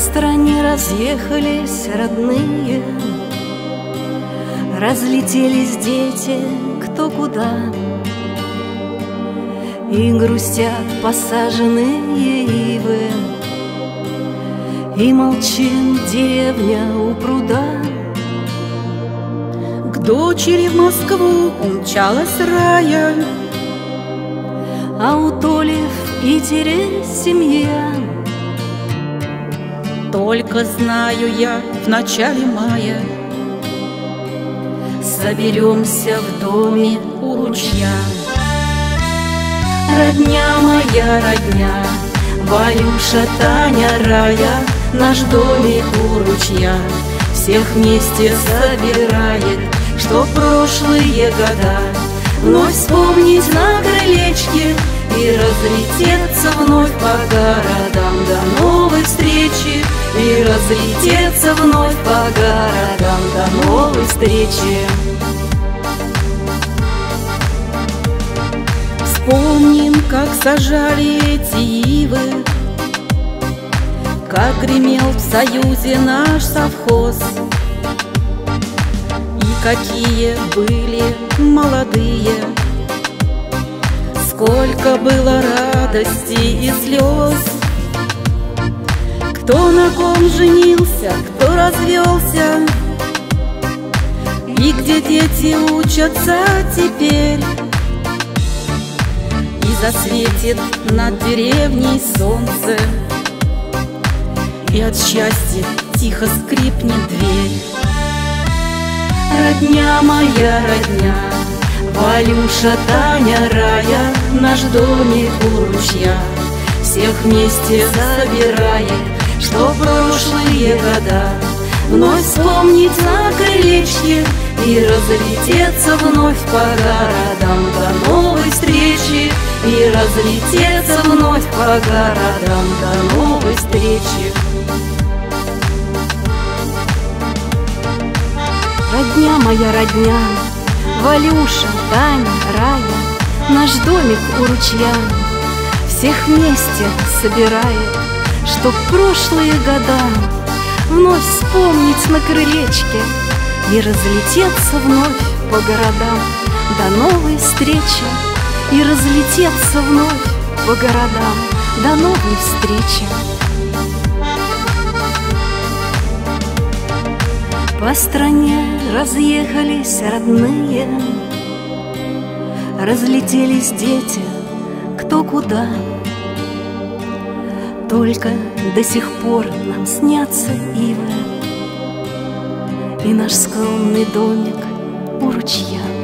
стране разъехались родные, разлетелись дети кто куда, и грустят посаженные ивы, и молчит деревня у пруда. К дочери в Москву умчалась Рая, а у Толи в Питере семья. Только знаю я, в начале мая соберемся в доме у ручья. Родня моя, родня, Валюша, Таня, Рая, наш домик у ручья всех вместе собирает, что прошлые года вновь вспомнить на крылечке и разлететься вновь по городам. До новой встречи и разлететься вновь по городам. До новой встречи. Вспомним, как сажали эти ивы, как гремел в Союзе наш совхоз, и какие были молодые, сколько было радости и слез. Кто на ком женился, кто развелся, и где дети учатся теперь. И засветит над деревней солнце, и от счастья тихо скрипнет дверь. Родня моя, родня, Валюша, Таня, Рая, наш домик у ручья всех вместе собирает, что прошлые года вновь вспомнить на крылечке и разлететься вновь по городам. До новой встречи и разлететься вновь по городам. До новой встречи. Родня моя, родня, Валюша, Таня, Рая, наш домик у ручья всех вместе собирает, чтоб прошлые года вновь вспомнить на крылечке и разлететься вновь по городам. До новой встречи и разлететься вновь по городам. До новой встречи. По стране разъехались родные, разлетелись дети кто куда. Только до сих пор нам снятся ивы и наш скромный домик у ручья.